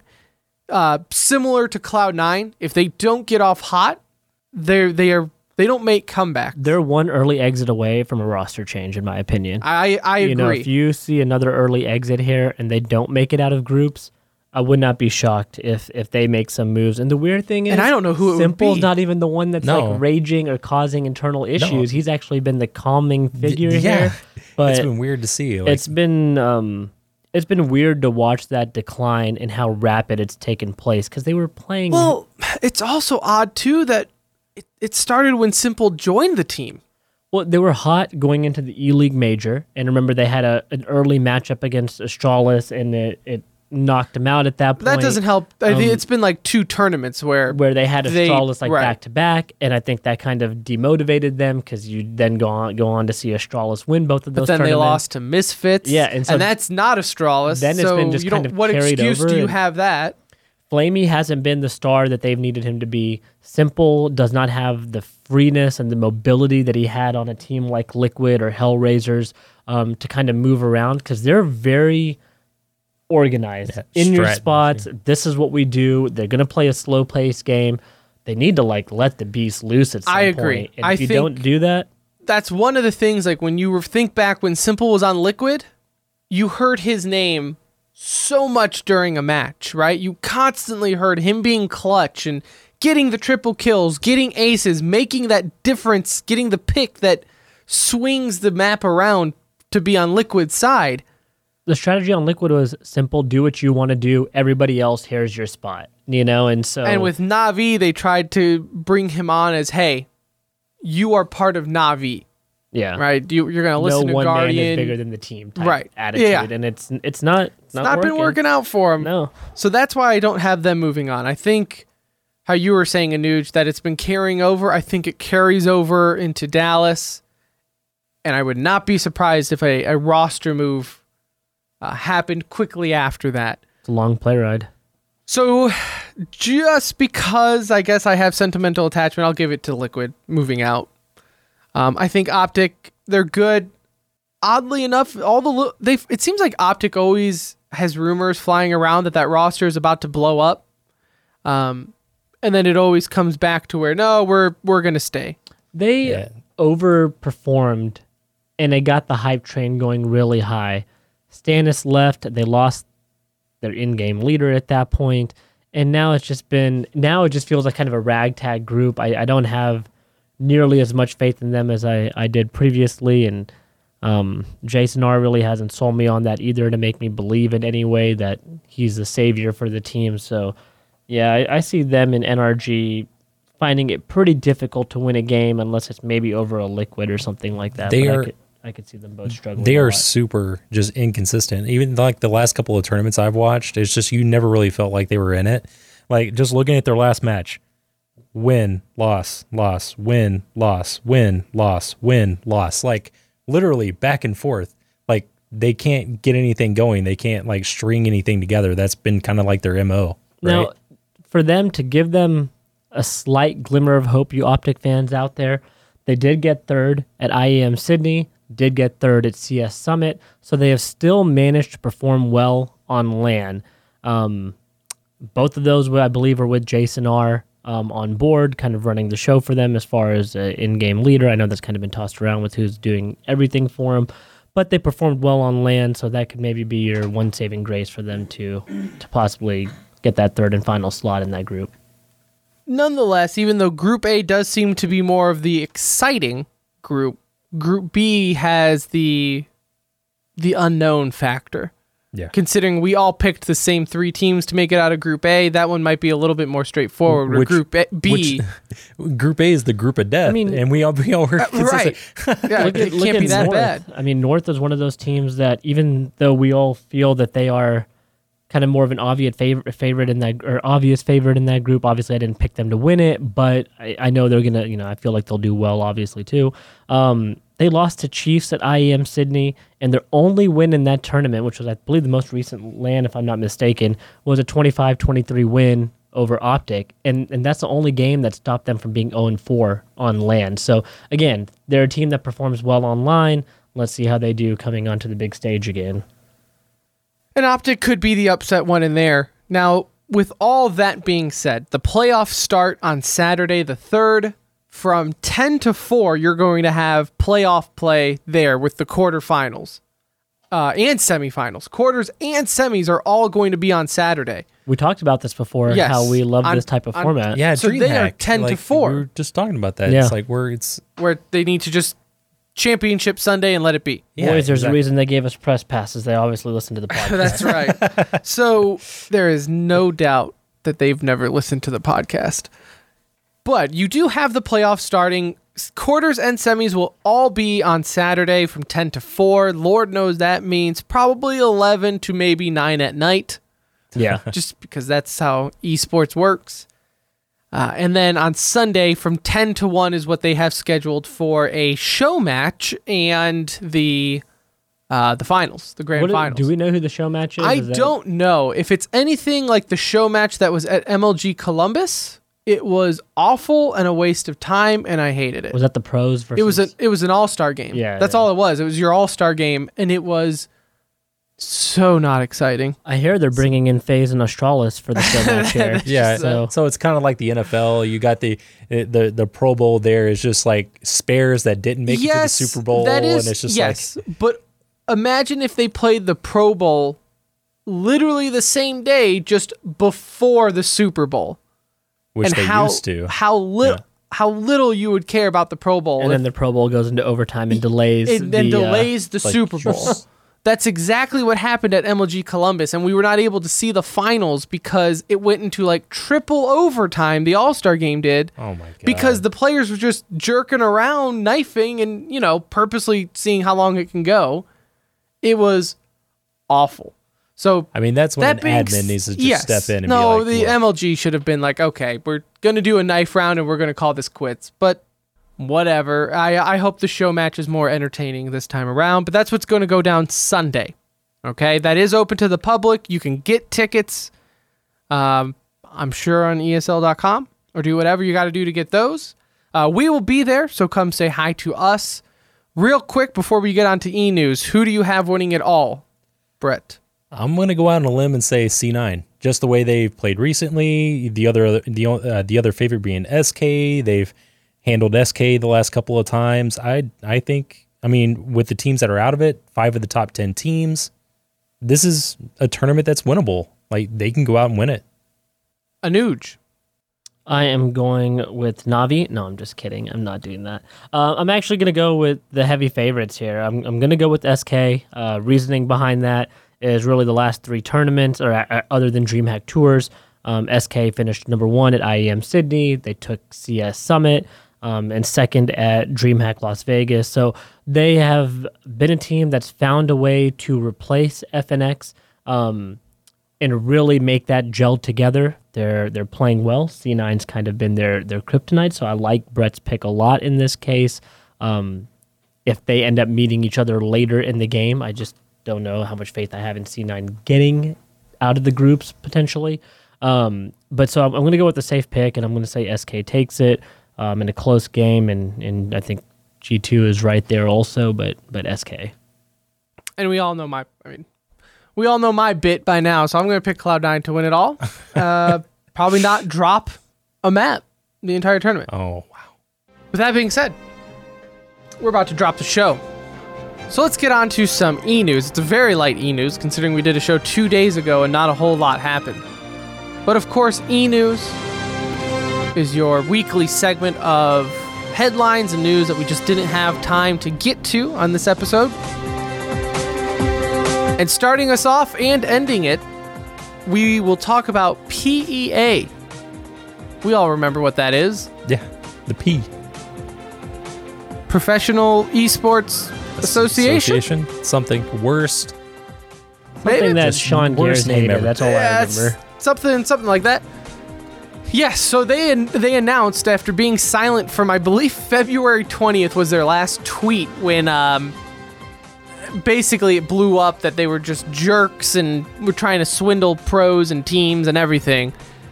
Similar to Cloud9, if they don't get off hot, they don't make comebacks. They're one early exit away from a roster change, in my opinion. I agree. If you see another early exit here and they don't make it out of groups, I would not be shocked if they make some moves. And the weird thing is, and I don't know who it Simple's would be. not even the one that's like raging or causing internal issues. No. He's actually been the calming figure here. But it's been weird to see. It's been weird to watch that decline and how rapid it's taken place because they were playing. Well, it's also odd too that it started when Simple joined the team. Well, they were hot going into the E-League Major, and remember they had an early matchup against Astralis, and it knocked them out at that point. That doesn't help. I think it's been like 2 tournaments where they had Astralis right. back to back, and I think that kind of demotivated them because you then go on to see Astralis win both of those. But then tournaments. they lost to Misfits. Yeah, and that's not Astralis. Then it's been just kind of what carried excuse over do you and- have that? Flamey hasn't been the star that they've needed him to be. Simple does not have the freeness and the mobility that he had on a team like Liquid or Hellraisers to kind of move around because they're very organized in your spots. This is what we do. They're going to play a slow pace game. They need to let the beast loose at some point. I agree. And if you don't do that, that's one of the things. Like when you think back when Simple was on Liquid, you heard his name so much during a match, right? You constantly heard him being clutch and getting the triple kills, getting aces, making that difference, getting the pick that swings the map around to be on Liquid's side. the strategy on Liquid was simple: do what you want to do. Everybody else, here's your spot. And with Na'Vi, they tried to bring him on as, hey, you are part of Na'Vi. Yeah. Right? You're going to listen to one Guardian. man is bigger than the team type Right. attitude. Yeah. And it's not been working out for him. No. So that's why I don't have them moving on. I think how you were saying, Anuj, that it's been carrying over. I think it carries over into Dallas. And I would not be surprised if a roster move happened quickly after that. It's a long play ride. So just because I guess I have sentimental attachment, I'll give it to Liquid moving out. I think Optic, they're good. Oddly enough, it seems like Optic always has rumors flying around that roster is about to blow up. And then it always comes back to where, no, we're going to stay. They overperformed, and they got the hype train going really high. Stannis left. They lost their in-game leader at that point, and now it just feels like kind of a ragtag group. I don't have nearly as much faith in them as I did previously, and Jason R really hasn't sold me on that either to make me believe in any way that he's the savior for the team. So yeah, I see them in NRG finding it pretty difficult to win a game unless it's maybe over a Liquid or something like that. I could see them both struggling. They are super just inconsistent. Even like the last couple of tournaments I've watched, it's just you never really felt like they were in it. Like just looking at their last match, win, loss, win, loss, win, loss, win, loss. Like literally back and forth. Like they can't get anything going. They can't like string anything together. That's been kind of like their MO. Right? Now, for them to give them a slight glimmer of hope, you Optic fans out there, they did get third at IEM Sydney, did get third at CS Summit, so they have still managed to perform well on LAN. Both of those, I believe, are with Jason R on board, kind of running the show for them as far as an in-game leader. I know that's kind of been tossed around with who's doing everything for them, but they performed well on LAN, so that could maybe be your one saving grace for them to possibly get that third and final slot in that group. Nonetheless, even though Group A does seem to be more of the exciting group, Group B has the unknown factor. Yeah. Considering we all picked the same 3 teams to make it out of Group A, that one might be a little bit more straightforward. Group B, Group A is the group of death, and we all were right. Yeah, it can't be that North. bad. I mean, North is one of those teams that even though we all feel that they are kind of more of an obvious favorite in that group. Obviously, I didn't pick them to win it, but I know they're gonna. I feel like they'll do well. Obviously, too. They lost to Chiefs at IEM Sydney, and their only win in that tournament, which was I believe the most recent LAN, if I'm not mistaken, was a 25-23 win over Optic, and that's the only game that stopped them from being 0-4 on LAN. So again, they're a team that performs well online. Let's see how they do coming onto the big stage again. And Optic could be the upset one in there. Now, with all that being said, the playoffs start on Saturday the 3rd. From 10 to 4, you're going to have playoff play there with the quarterfinals and semifinals. Quarters and semis are all going to be on Saturday. We talked about this before, how we love this type of format. Yeah, so they are 10 to 4. We were just talking about that. Yeah. It's like where they need to just championship Sunday and let it be. Yeah, Boys, there's a reason they gave us press passes. They obviously listen to the podcast. That's right. So there is no doubt that they've never listened to the podcast. But you do have the playoffs starting. Quarters and semis will all be on Saturday from 10 to 4. Lord knows that means probably 11 to maybe 9 at night. Yeah. Just because that's how esports works. And then on Sunday from 10 to 1 is what they have scheduled for a show match and the finals, the grand finals. Do we know who the show match is? I don't know. If it's anything like the show match that was at MLG Columbus, it was awful and a waste of time, and I hated it. Was that the pros versus... It was an all-star game. Yeah, That's all it was. It was your all-star game, and it was so not exciting. I hear they're bringing in FaZe and Australis for the show match here. Yeah, so it's kind of like the NFL. You got the Pro Bowl there is just like spares that didn't make it to the Super Bowl, and it's just like... But imagine if they played the Pro Bowl literally the same day just before the Super Bowl. Which they used to. How little you would care about the Pro Bowl. And then the Pro Bowl goes into overtime and delays the Super Bowl. That's exactly what happened at MLG Columbus, and we were not able to see the finals because it went into like triple overtime, the All-Star game did. Oh my God. Because the players were just jerking around, knifing, and, purposely seeing how long it can go. It was awful. So I mean, that's when an admin needs to just step in and be like, the MLG should have been like, okay, we're going to do a knife round and we're going to call this quits. But whatever. I hope the show match is more entertaining this time around. But that's what's going to go down Sunday. Okay? That is open to the public. You can get tickets I'm sure on ESL.com, or do whatever you got to do to get those. We will be there, so come say hi to us. Real quick before we get on to E-News, who do you have winning it all, Brett? I'm going to go out on a limb and say C9. Just the way they've played recently. The other favorite being SK. They've handled SK the last couple of times. I think, with the teams that are out of it, 5 of the top 10 teams, this is a tournament that's winnable. Like, they can go out and win it. Anuj. I am going with Navi. No, I'm just kidding. I'm not doing that. I'm actually going to go with the heavy favorites here. I'm going to go with SK. Reasoning behind that is really the last 3 tournaments, or other than DreamHack Tours. SK finished number 1 at IEM Sydney. They took CS Summit, and second at DreamHack Las Vegas. So they have been a team that's found a way to replace FNX and really make that gel together. They're playing well. C9's kind of been their kryptonite, so I like Brett's pick a lot in this case. If they end up meeting each other later in the game, I just don't know how much faith I have in C9 getting out of the groups potentially. But so I'm going to go with the safe pick, and I'm going to say SK takes it in a close game, and I think G2 is right there also, but SK. And we all know my bit by now, so I'm going to pick Cloud9 to win it all. Probably not drop a map the entire tournament. Oh, wow. With that being said, we're about to drop the show. So let's get on to some E-News. It's a very light E-News, considering we did a show 2 days ago and not a whole lot happened. But of course, E-News is your weekly segment of headlines and news that we just didn't have time to get to on this episode. And starting us off and ending it, we will talk about PEA. We all remember what that is. Yeah, the P. Professional Esports Association? Something worst. Something that Just Sean worst Garrett name hated. ever. That's all I remember. Something like that. Yes, so they announced after being silent from, I believe, February 20th was their last tweet when basically it blew up that they were just jerks and were trying to swindle pros and teams and everything,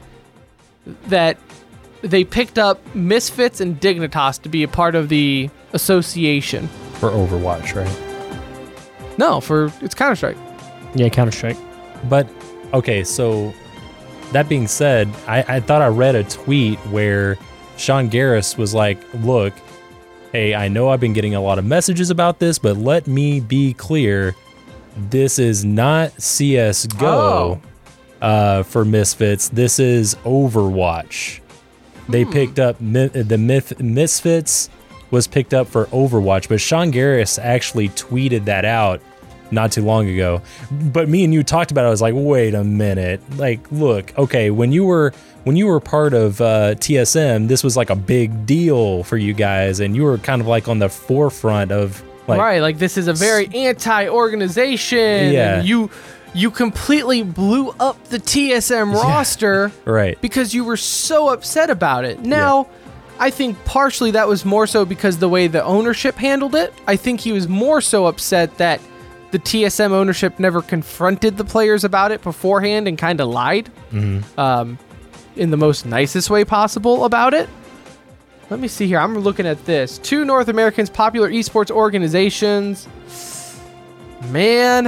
that they picked up Misfits and Dignitas to be a part of the association. For Overwatch, right? No, it's Counter-Strike. Yeah, Counter-Strike. But, okay, so that being said, I thought I read a tweet where Sean Garrett was like, look, hey, I know I've been getting a lot of messages about this, but let me be clear. This is not CSGO for Misfits. This is Overwatch. They picked up Misfits was picked up for Overwatch, but Sean Garrett actually tweeted that out not too long ago. But me and you talked about it. I was like, wait a minute. Like, look, okay, when you were part of TSM, this was like a big deal for you guys, and you were kind of like on the forefront of like, right, like this is a very anti-organization. Yeah. And you completely blew up the TSM roster, right? because you were so upset about it. Now, I think partially that was more so because the way the ownership handled it. I think he was more so upset that the TSM ownership never confronted the players about it beforehand and kind of lied in the most nicest way possible about it. Let me see here. I'm looking at this. 2 North Americans popular esports organizations. Man,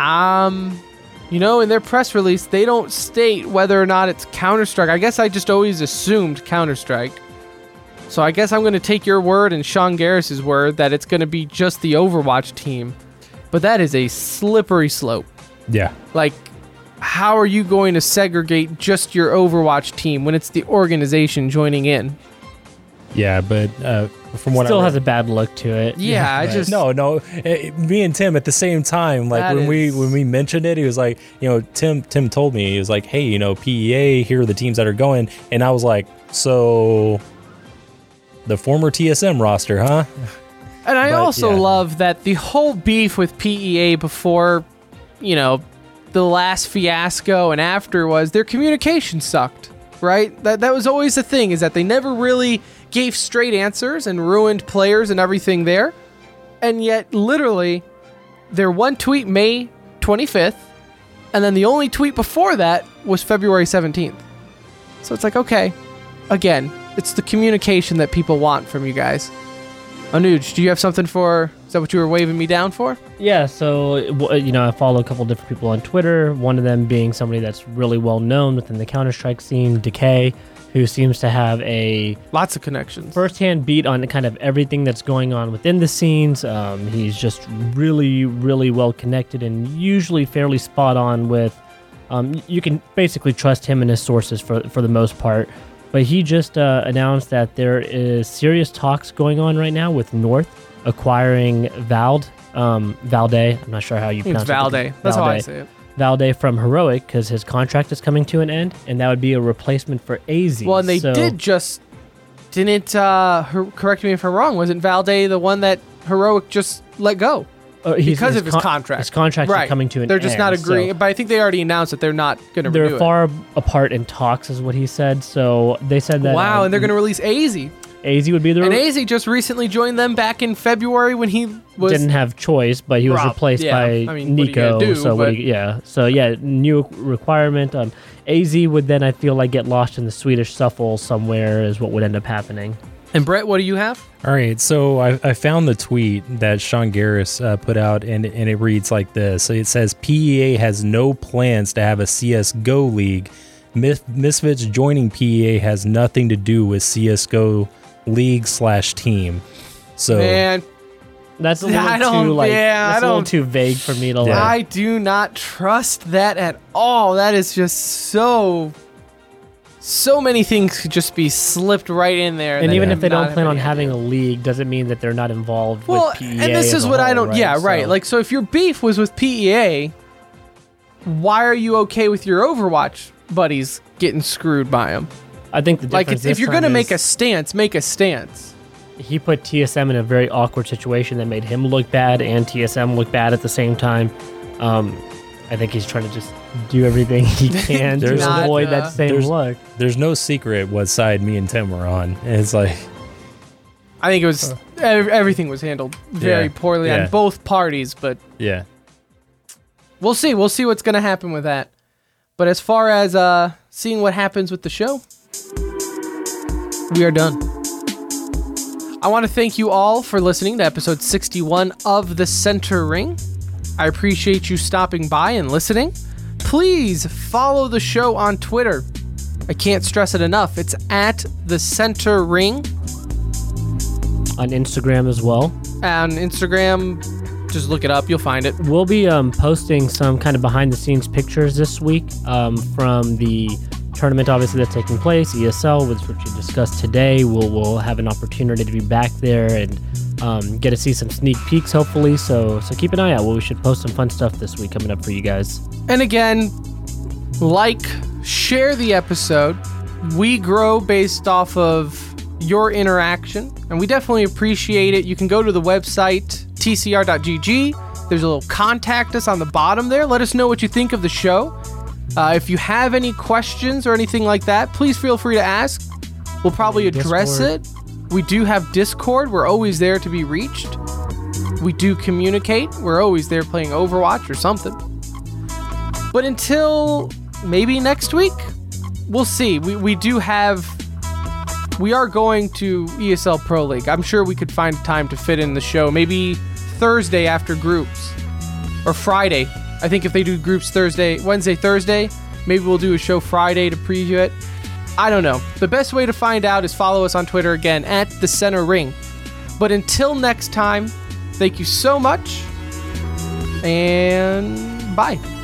in their press release, they don't state whether or not it's Counter-Strike. I guess I just always assumed Counter-Strike. So I guess I'm going to take your word and Sean Garrett's word that it's going to be just the Overwatch team. But that is a slippery slope. Yeah. Like, how are you going to segregate just your Overwatch team when it's the organization joining in? Yeah, but from what Still I read, has a bad look to it. Yeah, I right. just... No. Me and Tim at the same time, like That when is- we mentioned it, he was like, Tim told me, he was like, hey, PEA, here are the teams that are going, and I was like, so the former TSM roster, huh? And I But, also yeah. love that the whole beef with PEA before, the last fiasco and after was their communication sucked, right? That was always the thing, is that they never really gave straight answers and ruined players and everything there. And yet, literally, their one tweet May 25th And then the only tweet before that was February 17th. So it's like, okay, again, it's the communication that people want from you guys. Anuj, do you have something for, is that what you were waving me down for? Yeah, so, I follow a couple different people on Twitter, one of them being somebody that's really well known within the Counter-Strike scene, Decay, who seems to have a Lots of connections. firsthand beat on kind of everything that's going on within the scenes. He's just really, really well connected and usually fairly spot on with, you can basically trust him and his sources for the most part. But he just announced that there is serious talks going on right now with North acquiring Valde. I'm not sure how you pronounce It's it. Valde. That's how I say it. Valde from Heroic, because his contract is coming to an end, and that would be a replacement for AZ. Well, and they didn't, correct me if I'm wrong, wasn't Valde the one that Heroic just let go? Because of his contract. His contract is coming to an end. They're just not agreeing. But I think they already announced that they're not going to renew it. They're far apart in talks, is what he said. So they said that. Wow, and they're going to release AZ. AZ would be the. And AZ just recently joined them back in February when he didn't have choice, but he was replaced by Nico. New requirement. AZ would then, I feel like, get lost in the Swedish shuffle somewhere, is what would end up happening. And Brett, what do you have? All right, so I found the tweet that Sean Garris put out, and it reads like this. So it says, PEA has no plans to have a CSGO league. Misfits joining PEA has nothing to do with CSGO league/team. So Man, that's a little too vague for me to like. I do not trust that at all. That is just so many things could just be slipped right in there. And even if they don't plan on having a league, doesn't mean that they're not involved with PEA. And this is what I don't... Right? Yeah, right. Like, so if your beef was with PEA, why are you okay with your Overwatch buddies getting screwed by them? I think the difference if you're going to make a stance, make a stance. He put TSM in a very awkward situation that made him look bad and TSM look bad at the same time. I think he's trying to just do everything he can to avoid that same look. There's no secret what side me and Tim were on. And it's like... I think it was... everything was handled very poorly on both parties, but... Yeah. We'll see. We'll see what's going to happen with that. But as far as seeing what happens with the show, we are done. I want to thank you all for listening to episode 61 of The Center Ring. I appreciate you stopping by and listening. Please follow the show on Twitter. I can't stress it enough. It's at The Center Ring. On Instagram as well. On Instagram, just look it up. You'll find it. We'll be posting some kind of behind-the-scenes pictures this week from the tournament, obviously, that's taking place, ESL, which we discussed today. We'll have an opportunity to be back there and get to see some sneak peeks, hopefully. So keep an eye out. We should post some fun stuff this week coming up for you guys. And again, share the episode. We grow based off of your interaction, and we definitely appreciate it. You can go to the website, tcr.gg. There's a little contact us on the bottom there. Let us know what you think of the show. If you have any questions or anything like that, please feel free to ask. We'll probably address it. We do have Discord. We're always there to be reached. We do communicate. We're always there playing Overwatch or something. But until maybe next week, we'll see. We are going to ESL Pro League. I'm sure we could find time to fit in the show. Maybe Thursday after groups. Or Friday. I think if they do groups Wednesday, Thursday, maybe we'll do a show Friday to preview it. I don't know. The best way to find out is follow us on Twitter again at The Center Ring. But until next time, thank you so much, and bye.